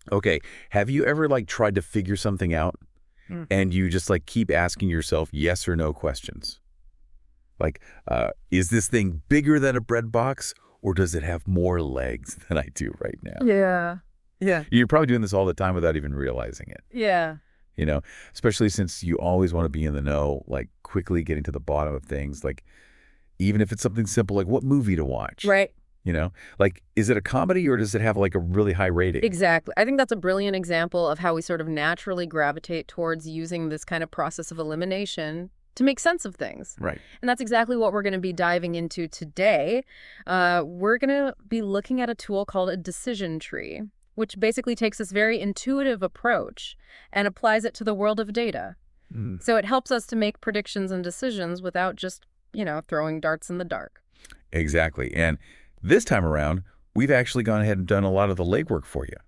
Okay. Have you ever like tried to figure something out and you just like keep asking yourself yes or no questions? Like, is this thing bigger than a bread box or does it have more legs than I do right now? Yeah. Yeah. You're probably doing this all the time without even realizing it, Yeah. you know, especially since you always want to be in the know, like quickly getting to the bottom of things. Like, even if it's something simple, like what movie to watch, Right. you know, like, is it a comedy or does it have like a really high rating? Exactly. I think that's a brilliant example of how we sort of naturally gravitate towards using this kind of process of elimination to make sense of things. Right. And that's exactly what we're going to be diving into today. We're going to be looking at a tool called a decision tree, which basically takes this very intuitive approach and applies it to the world of data. Mm. So it helps us to make predictions and decisions without just, throwing darts in the dark. Exactly. And this time around, we've actually gone ahead and done a lot of the legwork for you.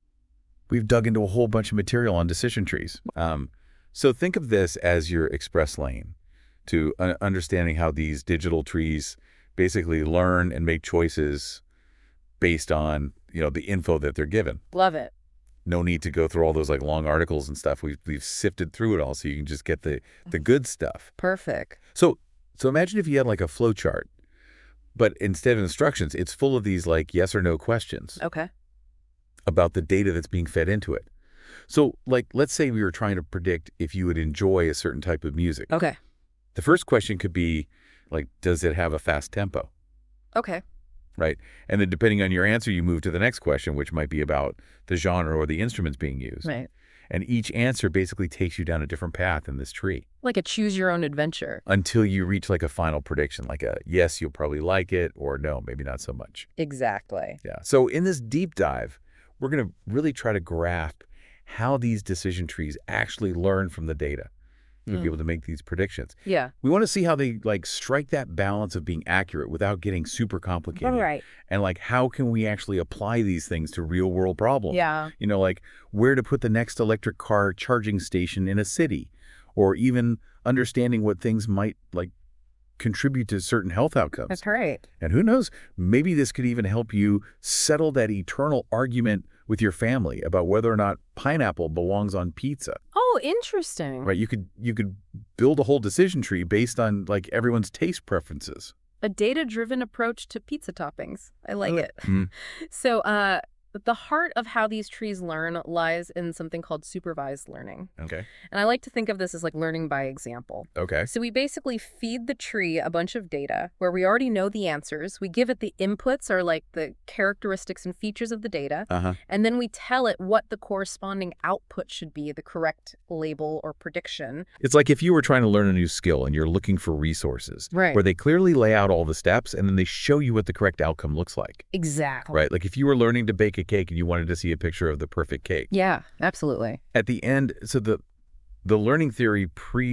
We've dug into a whole bunch of material on decision trees. So think of this as your express lane to understanding how these digital trees basically learn and make choices based on, the info that they're given. Love it. No need to go through all those like long articles and stuff. We've sifted through it all so you can just get the good stuff. Perfect. So imagine if you had like a flow chart, but instead of instructions, it's full of these like yes or no questions Okay. about the data that's being fed into it. So, like, let's say we were trying to predict if you would enjoy a certain type of music. Okay. The first question could be, like, does it have a fast tempo? Okay. Right? And then depending on your answer, you move to the next question, which might be about the genre or the instruments being used. Right. And each answer basically takes you down a different path in this tree Like a choose your own adventure. until you reach like a final prediction, like a yes, you'll probably like it, or no, maybe not so much. Exactly. Yeah. So in this deep dive, we're going to really try to grasp how these decision trees actually learn from the data to be able to make these predictions. Yeah. We want to see how they like strike that balance of being accurate without getting super complicated. Right. And like, how can we actually apply these things to real world problems? Yeah. Like where to put the next electric car charging station in a city, or even understanding what things might like contribute to certain health outcomes. That's right. And who knows, maybe this could even help you settle that eternal argument with your family about whether or not pineapple belongs on pizza. Oh, interesting. Right? You could build a whole decision tree based on like everyone's taste preferences. A data-driven approach to pizza toppings. I like it. Mm. So, the heart of how these trees learn lies in something called supervised learning. Okay. And I like to think of this as like learning by example. Okay. So we basically feed the tree a bunch of data where we already know the answers. We give it the inputs or like the characteristics and features of the data. Uh-huh. And then we tell it what the corresponding output should be, the correct label or prediction. It's like if you were trying to learn a new skill and you're looking for resources, Right. where they clearly lay out all the steps and then they show you what the correct outcome looks like. Exactly. Right? Like if you were learning to bake a cake and you wanted to see a picture of the perfect cake. Yeah, absolutely. At the end, so the learning theory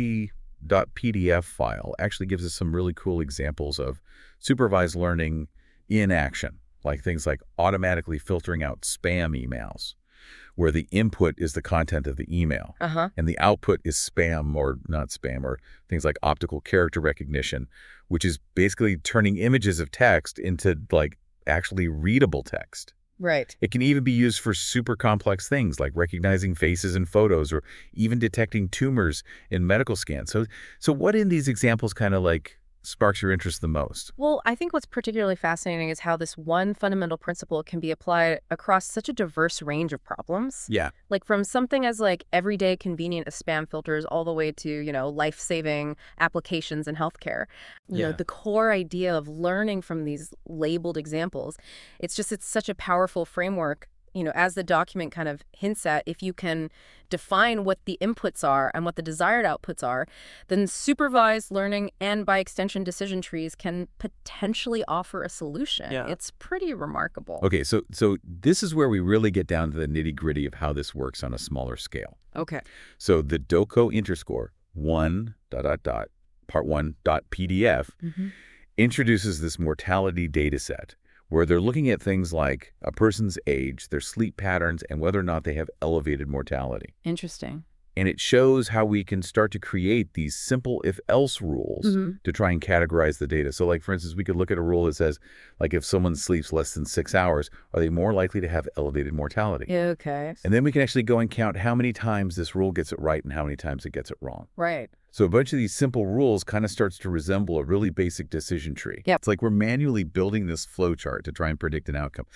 pre.pdf file actually gives us some really cool examples of supervised learning in action, like things like automatically filtering out spam emails, where the input is the content of the email and the output is spam or not spam, or things like optical character recognition, which is basically turning images of text into like actually readable text. Right. It can even be used for super complex things like recognizing faces in photos or even detecting tumors in medical scans. So what in these examples kind of like sparks your interest the most? Well, I think what's particularly fascinating is how this one fundamental principle can be applied across such a diverse range of problems. Yeah. Like from something as like everyday convenient as spam filters all the way to, life-saving applications in healthcare. Yeah. The core idea of learning from these labeled examples, it's such a powerful framework. As the document kind of hints at, if you can define what the inputs are and what the desired outputs are, then supervised learning and by extension decision trees can potentially offer a solution. Yeah. It's pretty remarkable. Okay, so this is where we really get down to the nitty-gritty of how this works on a smaller scale. Okay. So the DOCO Interscore 1 ... part 1.pdf introduces this mortality data set where they're looking at things like a person's age, their sleep patterns, and whether or not they have elevated mortality. Interesting. And it shows how we can start to create these simple if-else rules to try and categorize the data. So like, for instance, we could look at a rule that says, like, if someone sleeps less than 6 hours, are they more likely to have elevated mortality? Okay. And then we can actually go and count how many times this rule gets it right and how many times it gets it wrong. Right. So a bunch of these simple rules kind of starts to resemble a really basic decision tree. Yep. It's like we're manually building this flow chart to try and predict an outcome.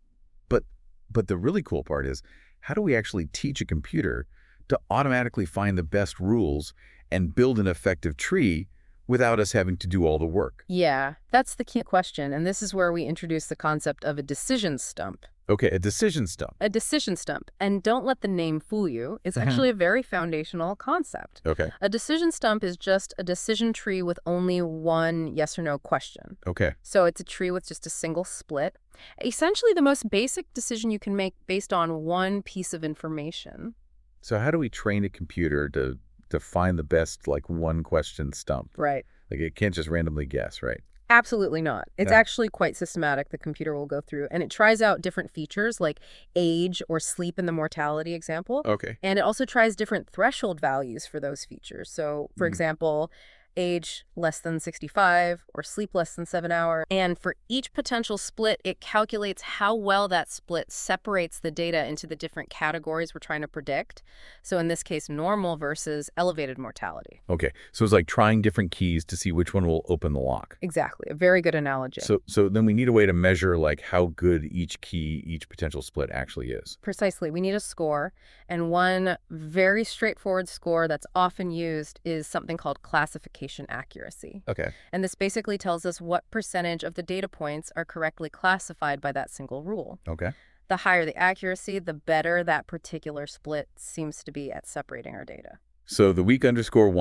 But the really cool part is, how do we actually teach a computer to automatically find the best rules and build an effective tree without us having to do all the work? Yeah, that's the key question. And this is where we introduce the concept of a decision stump. Okay, a decision stump. A decision stump. And don't let the name fool you. It's actually a very foundational concept. Okay. A decision stump is just a decision tree with only one yes or no question. Okay. So it's a tree with just a single split. Essentially the most basic decision you can make based on one piece of information. So how do we train a computer to find the best, like, one question stump? Right. Like, it can't just randomly guess, right? Absolutely not. It's Yeah. actually quite systematic. The computer will go through and it tries out different features like age or sleep in the mortality example. Okay. And it also tries different threshold values for those features. So, for example, age less than 65 or sleep less than 7 hours. And for each potential split, it calculates how well that split separates the data into the different categories we're trying to predict. So in this case, normal versus elevated mortality. Okay. So it's like trying different keys to see which one will open the lock. Exactly. A very good analogy. So then we need a way to measure, like, how good each key, each potential split actually is. Precisely. We need a score. And one very straightforward score that's often used is something called classification accuracy. Okay. And this basically tells us what percentage of the data points are correctly classified by that single rule. Okay. The higher the accuracy, the better that particular split seems to be at separating our data. So the week_1 ...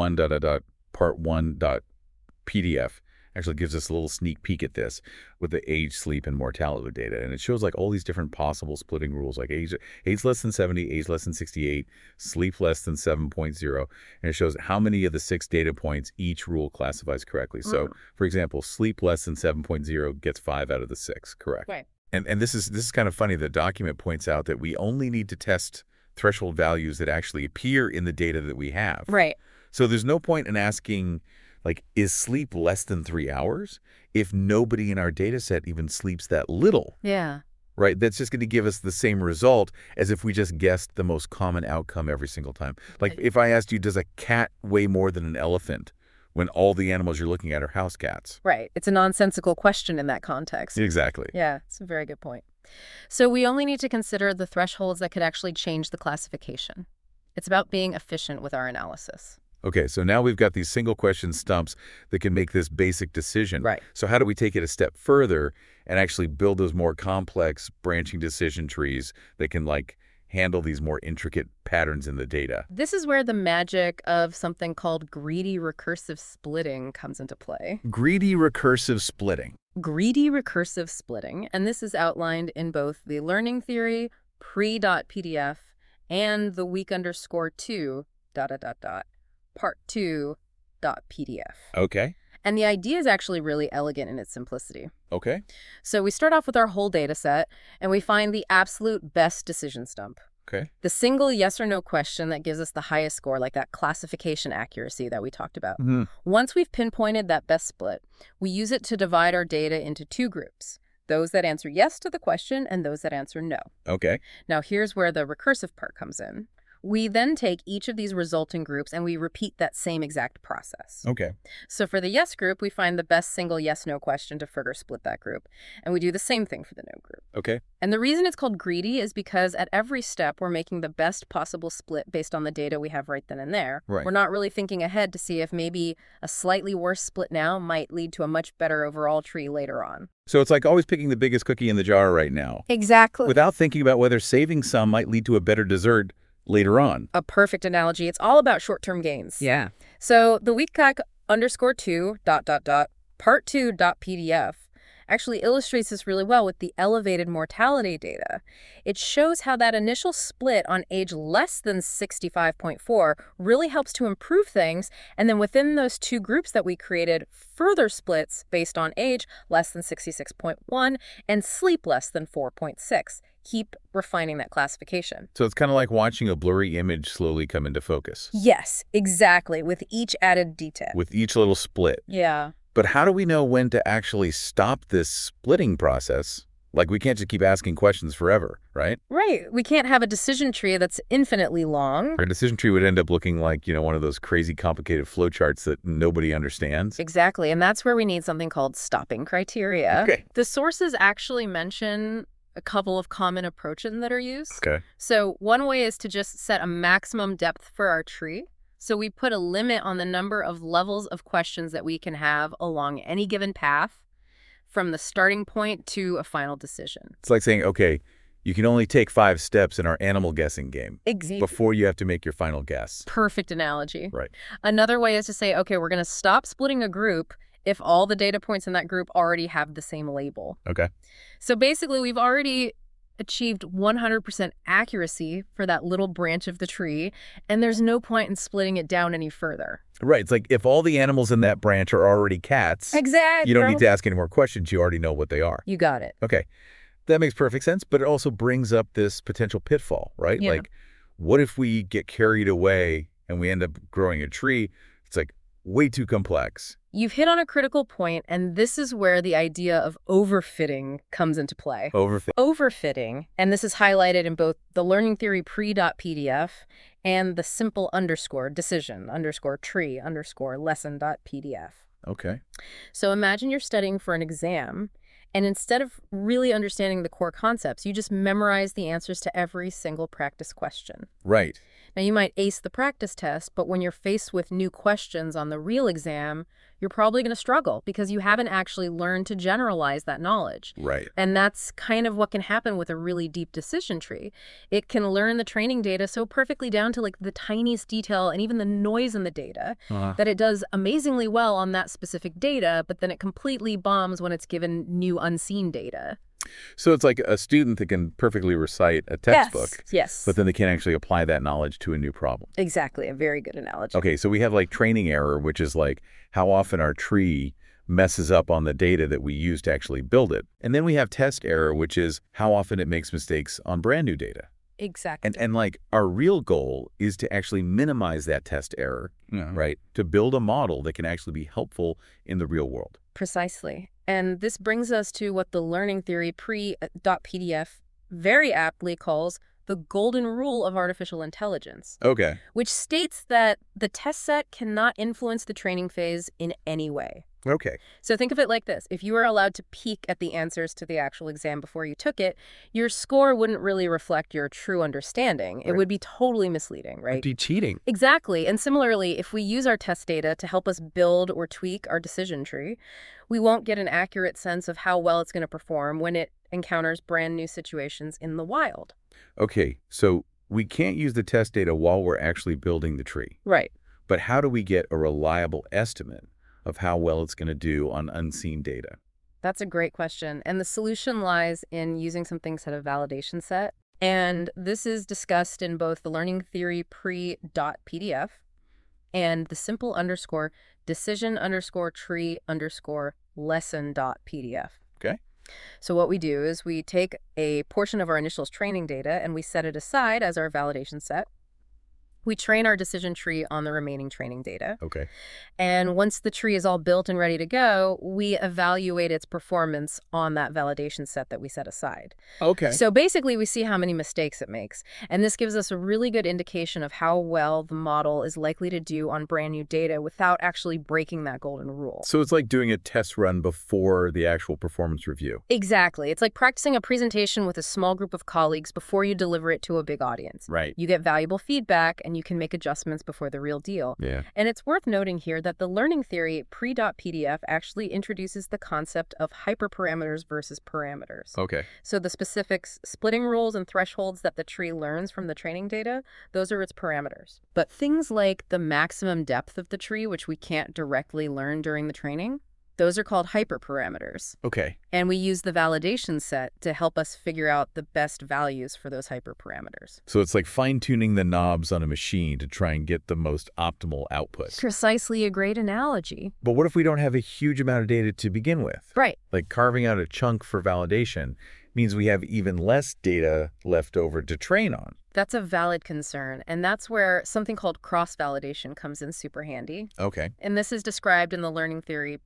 part1.pdf actually gives us a little sneak peek at this with the age, sleep, and mortality data. And it shows, like, all these different possible splitting rules, like age less than 70, age less than 68, sleep less than 7.0. And it shows how many of the 6 data points each rule classifies correctly. So, for example, sleep less than 7.0 gets 5 out of the 6, correct? Right. And this is kind of funny. The document points out that we only need to test threshold values that actually appear in the data that we have. Right. So there's no point in asking, like, is sleep less than 3 hours if nobody in our data set even sleeps that little, Yeah. right? That's just going to give us the same result as if we just guessed the most common outcome every single time. Like, if I asked you, does a cat weigh more than an elephant, when all the animals you're looking at are house cats? Right. It's a nonsensical question in that context. Exactly. Yeah, it's a very good point. So we only need to consider the thresholds that could actually change the classification. It's about being efficient with our analysis. Okay, so now we've got these single question stumps that can make this basic decision. Right. So how do we take it a step further and actually build those more complex branching decision trees that can, like, handle these more intricate patterns in the data? This is where the magic of something called greedy recursive splitting comes into play. Greedy recursive splitting. Greedy recursive splitting, and this is outlined in both the learning theory pre.pdf and the week_2 ... part2.pdf. Okay. And the idea is actually really elegant in its simplicity. Okay. So we start off with our whole data set, and we find the absolute best decision stump. Okay. The single yes or no question that gives us the highest score, like that classification accuracy that we talked about. Once we've pinpointed that best split, we use it to divide our data into 2 groups, those that answer yes to the question and those that answer no. Okay. Now here's where the recursive part comes in. We then take each of these resulting groups and we repeat that same exact process. Okay. So for the yes group, we find the best single yes-no question to further split that group. And we do the same thing for the no group. Okay. And the reason it's called greedy is because at every step, we're making the best possible split based on the data we have right then and there. Right. We're not really thinking ahead to see if maybe a slightly worse split now might lead to a much better overall tree later on. So it's like always picking the biggest cookie in the jar right now, Exactly. without thinking about whether saving some might lead to a better dessert later on. A perfect analogy. It's all about short-term gains. Yeah. So the week_2 ... part2.pdf actually illustrates this really well with the elevated mortality data. It shows how that initial split on age less than 65.4 really helps to improve things, and then within those two groups that we created, further splits based on age less than 66.1 and sleep less than 4.6. Keep refining that classification. So it's kind of like watching a blurry image slowly come into focus. Yes, exactly, with each added detail. With each little split. Yeah. But how do we know when to actually stop this splitting process? Like, we can't just keep asking questions forever, right? Right. We can't have a decision tree that's infinitely long. Our decision tree would end up looking like, one of those crazy complicated flowcharts that nobody understands. Exactly. And that's where we need something called stopping criteria. Okay. The sources actually mention a couple of common approaches that are used. Okay. So one way is to just set a maximum depth for our tree. So we put a limit on the number of levels of questions that we can have along any given path from the starting point to a final decision. It's like saying, okay, you can only take 5 steps in our animal guessing game Exactly. before you have to make your final guess. Perfect analogy. Right. Another way is to say, okay, we're going to stop splitting a group if all the data points in that group already have the same label. Okay. So basically, we've already achieved 100% accuracy for that little branch of the tree, and there's no point in splitting it down any further. Right. It's like if all the animals in that branch are already cats, Exactly. you don't need to ask any more questions. You already know what they are. You got it. Okay. That makes perfect sense, but it also brings up this potential pitfall, right? Yeah. Like, what if we get carried away and we end up growing a tree? It's like way too complex. You've hit on a critical point, and this is where the idea of overfitting comes into play. Overfitting, and this is highlighted in both the learning theory pre.pdf and the simple underscore decision underscore tree underscore lesson.pdf. Okay. So imagine you're studying for an exam, and instead of really understanding the core concepts, you just memorize the answers to every single practice question. Right. Now, you might ace the practice test, but when you're faced with new questions on the real exam, you're probably going to struggle because you haven't actually learned to generalize that knowledge. Right. And that's kind of what can happen with a really deep decision tree. It can learn the training data so perfectly down to like the tiniest detail and even the noise in the data that it does amazingly well on that specific data, but then it completely bombs when it's given new unseen data. So it's like a student that can perfectly recite a textbook, Yes. but then they can't actually apply that knowledge to a new problem. Exactly. A very good analogy. Okay, so we have like training error, which is like how often our tree messes up on the data that we use to actually build it. And then we have test error, which is how often it makes mistakes on brand new data. Exactly. And like our real goal is to actually minimize that test error, right? To build a model that can actually be helpful in the real world. Precisely. And this brings us to what the learning theory pre.pdf very aptly calls the golden rule of artificial intelligence, Okay. which states that the test set cannot influence the training phase in any way. Okay. So think of it like this. If you were allowed to peek at the answers to the actual exam before you took it, your score wouldn't really reflect your true understanding. It would be totally misleading, right? Be cheating. Exactly. And similarly, if we use our test data to help us build or tweak our decision tree, we won't get an accurate sense of how well it's going to perform when it encounters brand new situations in the wild. Okay, so we can't use the test data while we're actually building the tree. Right. But how do we get a reliable estimate of how well it's going to do on unseen data? That's a great question. And the solution lies in using something called a validation set. And this is discussed in both the learning theory pre.pdf and the simple underscore decision underscore tree underscore lesson.pdf. Okay. So what we do is we take a portion of our initials training data and we set it aside as our validation set. We train our decision tree on the remaining training data. Okay. And once the tree is all built and ready to go, we evaluate its performance on that validation set that we set aside. Okay. So basically, we see how many mistakes it makes. And this gives us a really good indication of how well the model is likely to do on brand new data without actually breaking that golden rule. So it's like doing a test run before the actual performance review. Exactly. It's like practicing a presentation with a small group of colleagues before you deliver it to a big audience. Right. You get valuable feedback and you can make adjustments before the real deal. Yeah. And it's worth noting here that the learning theory pre.pdf actually introduces the concept of hyperparameters versus parameters. Okay. So the specifics, splitting rules and thresholds that the tree learns from the training data, those are its parameters. But things like the maximum depth of the tree, which we can't directly learn during the training, Those are called hyperparameters. Okay. And we use the validation set to help us figure out the best values for those hyperparameters. So it's like fine-tuning the knobs on a machine to try and get the most optimal output. Precisely a great analogy. But what if we don't have a huge amount of data to begin with? Right. Like carving out a chunk for validation means we have even less data left over to train on. That's a valid concern, and that's where something called cross-validation comes in super handy. Okay. And this is described in the learning theory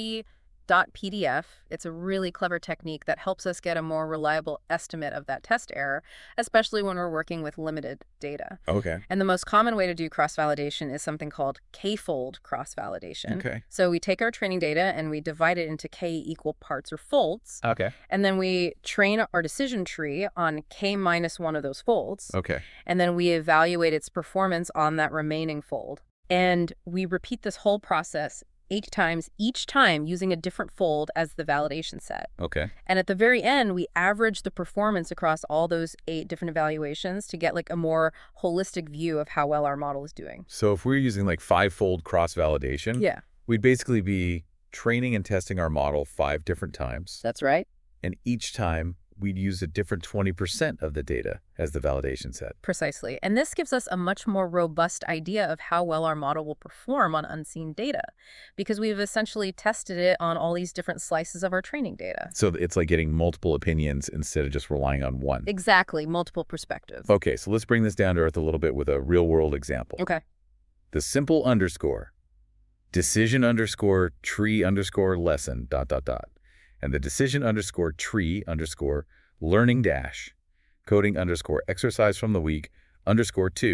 pre.pdf. It's a really clever technique that helps us get a more reliable estimate of that test error, especially when we're working with limited data. Okay. And the most common way to do cross-validation is something called k-fold cross-validation. Okay. So we take our training data and we divide it into k equal parts or folds. Okay. And then we train our decision tree on k minus one of those folds. Okay. And then we evaluate its performance on that remaining fold. And we repeat this whole process each time using a different fold as the validation set. Okay. And at the very end, we average the performance across all those 8 different evaluations to get like a more holistic view of how well our model is doing. So if we're using like 5-fold cross-validation, Yeah, we'd basically be training and testing our model 5 different times. that's right. And each time we'd use a different 20% of the data as the validation set. Precisely. And this gives us a much more robust idea of how well our model will perform on unseen data, because we've essentially tested it on all these different slices of our training data. So it's like getting multiple opinions instead of just relying on one. Exactly. Multiple perspectives. Okay, so let's bring this down to earth a little bit with a real-world example. Okay. The simple underscore, decision underscore tree underscore lesson ... And the decision underscore tree underscore learning dash coding underscore exercise from the week underscore 2 ...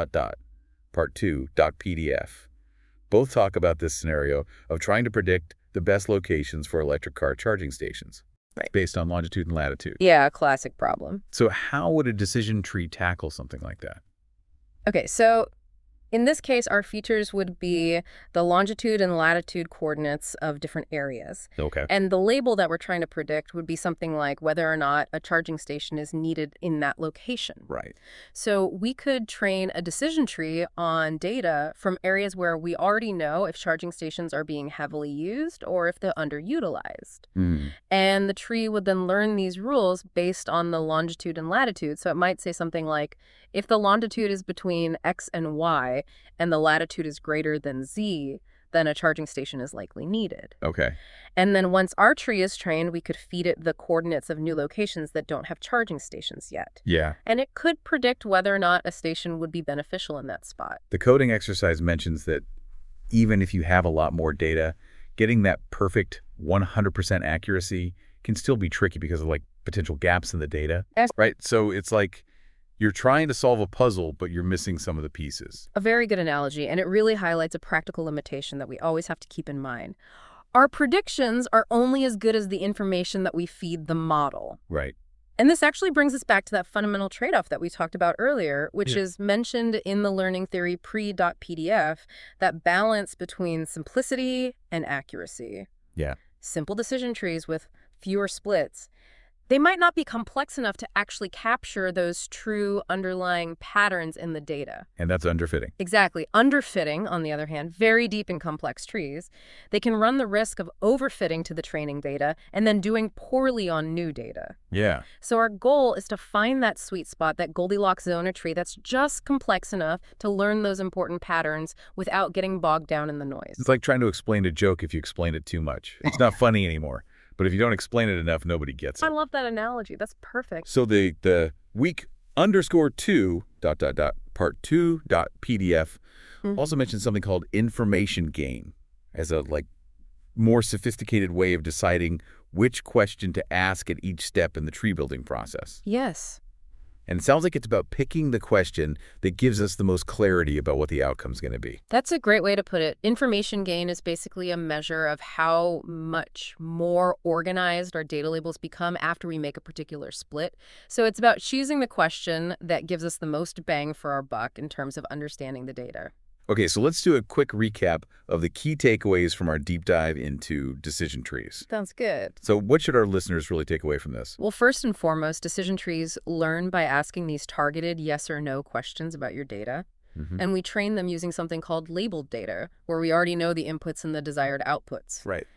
part 2 .pdf. Both talk about this scenario of trying to predict the best locations for electric car charging stations. Right. Based on longitude and latitude. Yeah, classic problem. So how would a decision tree tackle something like that? Okay, so in this case, our features would be the longitude and latitude coordinates of different areas. Okay. And the label that we're trying to predict would be something like whether or not a charging station is needed in that location. Right. So we could train a decision tree on data from areas where we already know if charging stations are being heavily used or if they're underutilized. Mm. And the tree would then learn these rules based on the longitude and latitude. So it might say something like, if the longitude is between X and Y and the latitude is greater than Z, then a charging station is likely needed. Okay. And then once our tree is trained, we could feed it the coordinates of new locations that don't have charging stations yet. Yeah. And it could predict whether or not a station would be beneficial in that spot. The coding exercise mentions that even if you have a lot more data, getting that perfect 100% accuracy can still be tricky because of like potential gaps in the data. Yes. Right? So it's like you're trying to solve a puzzle, but you're missing some of the pieces. A very good analogy, and it really highlights a practical limitation that we always have to keep in mind. Our predictions are only as good as the information that we feed the model. Right. And this actually brings us back to that fundamental trade-off that we talked about earlier, which is mentioned in the learning theory pre.pdf, that balance between simplicity and accuracy. Yeah. Simple decision trees with fewer splits. They might not be complex enough to actually capture those true underlying patterns in the data. And that's underfitting. Exactly. Underfitting, on the other hand, very deep and complex trees, they can run the risk of overfitting to the training data and then doing poorly on new data. Yeah. So our goal is to find that sweet spot, that Goldilocks zone or tree that's just complex enough to learn those important patterns without getting bogged down in the noise. It's like trying to explain a joke if you explain it too much. It's not funny anymore. But if you don't explain it enough, nobody gets it. I love that analogy. That's perfect. So the week underscore 2 ... part 2 .pdf also mentions something called information gain as a like more sophisticated way of deciding which question to ask at each step in the tree building process. Yes. And it sounds like it's about picking the question that gives us the most clarity about what the outcome's going to be. That's a great way to put it. Information gain is basically a measure of how much more organized our data labels become after we make a particular split. So it's about choosing the question that gives us the most bang for our buck in terms of understanding the data. Okay, so let's do a quick recap of the key takeaways from our deep dive into decision trees. Sounds good. So what should our listeners really take away from this? Well, first and foremost, decision trees learn by asking these targeted yes or no questions about your data. And we train them using something called labeled data, where we already know the inputs and the desired outputs. Right.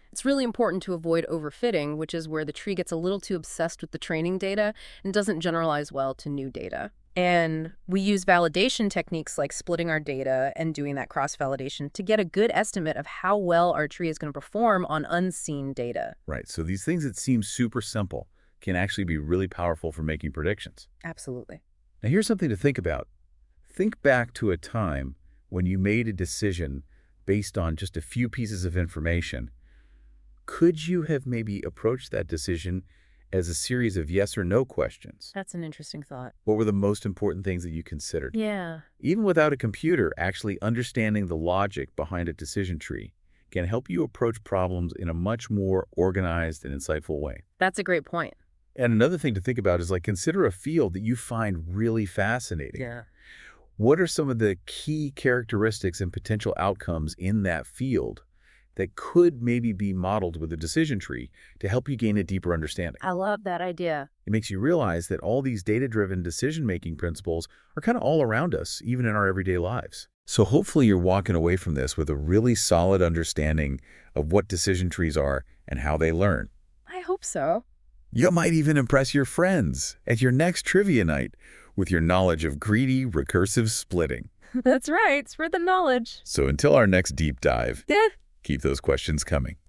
It's really important to avoid overfitting, which is where the tree gets a little too obsessed with the training data and doesn't generalize well to new data. And we use validation techniques like splitting our data and doing that cross-validation to get a good estimate of how well our tree is going to perform on unseen data. Right. So these things that seem super simple can actually be really powerful for making predictions. Absolutely. Now, here's something to think about. Think back to a time when you made a decision based on just a few pieces of information. Could you have maybe approached that decision as a series of yes or no questions? That's an interesting thought. What were the most important things that you considered? Yeah. Even without a computer, actually understanding the logic behind a decision tree can help you approach problems in a much more organized and insightful way. That's a great point. And another thing to think about is, like, consider a field that you find really fascinating. Yeah. What are some of the key characteristics and potential outcomes in that field that could maybe be modeled with a decision tree to help you gain a deeper understanding? I love that idea. It makes you realize that all these data-driven decision-making principles are kind of all around us, even in our everyday lives. So hopefully you're walking away from this with a really solid understanding of what decision trees are and how they learn. I hope so. You might even impress your friends at your next trivia night with your knowledge of greedy, recursive splitting. That's right. Spread the knowledge. So until our next deep dive, Yeah. keep those questions coming.